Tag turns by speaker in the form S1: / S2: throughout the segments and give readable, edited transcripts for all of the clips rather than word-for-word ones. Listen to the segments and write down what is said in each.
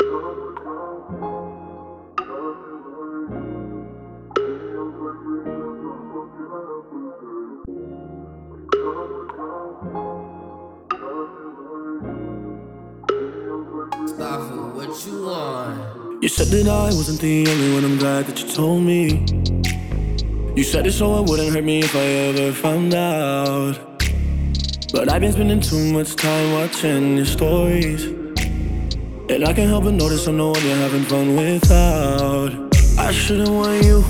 S1: What you want?
S2: You said that I wasn't the only one, I'm glad that you told me. You said it so it wouldn't hurt me if I ever found out. But I've been spending too much time watching your stories, and I can't help but notice I'm the one you're having fun without. I shouldn't want you,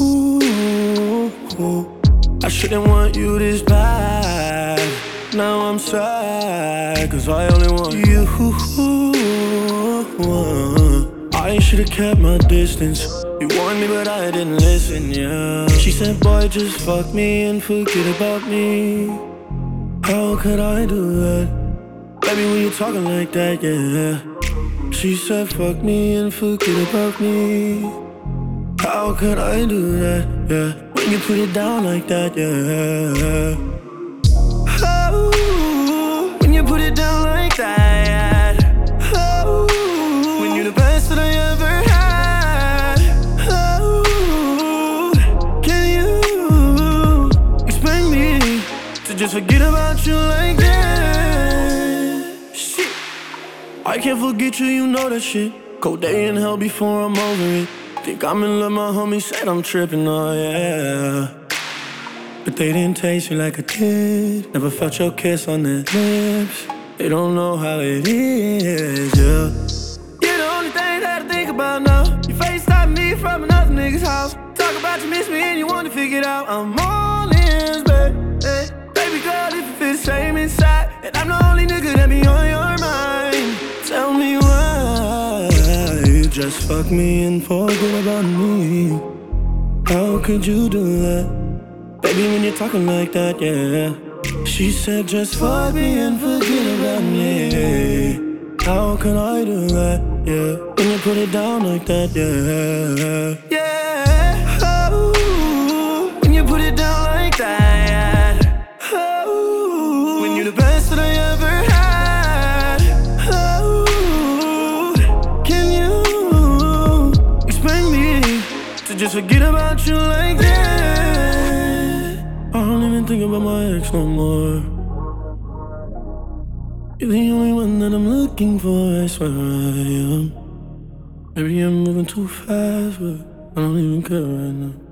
S2: I shouldn't want you this bad. Now I'm sad, cause I only want you. I should've kept my distance. You warned me but I didn't listen, yeah. She said, boy, just fuck me and forget about me. How could I do that? Baby, when you talking like that, yeah. She said, fuck me and forget about me. How could I do that, yeah? When you put it down like that, yeah. Oh, when you put it down like that. Oh, when you're the best that I ever had. Oh, can you expect me to just forget about you like that? Shit, I can't forget you, you know that shit. Cold day in hell before I'm over it. Think I'm in love, my homie said I'm tripping, oh yeah. But they didn't taste me like I did. Never felt your kiss on their lips. They don't know how it is, yeah. You're the only thing that I think about now. You FaceTime me from another nigga's house. Talk about you miss me and you want to figure it out. I'm all in, babe. Hey, baby girl, if you feel the same inside, and I'm the only nigga that be on your mind. Tell me why you just fuck me and forget about me. How could you do that? Baby, when you're talking like that, yeah. She said, just fuck me and forget about me. How can I do that, yeah? When you put it down like that, yeah. Yeah, oh, when you put it down like that. Oh, when you're the best that I ever had. Oh, can you expect me to just forget about you like that? I don't even think about my ex no more. You're the only one that I'm looking for, I swear I am. Maybe I'm moving too fast, but I don't even care right now.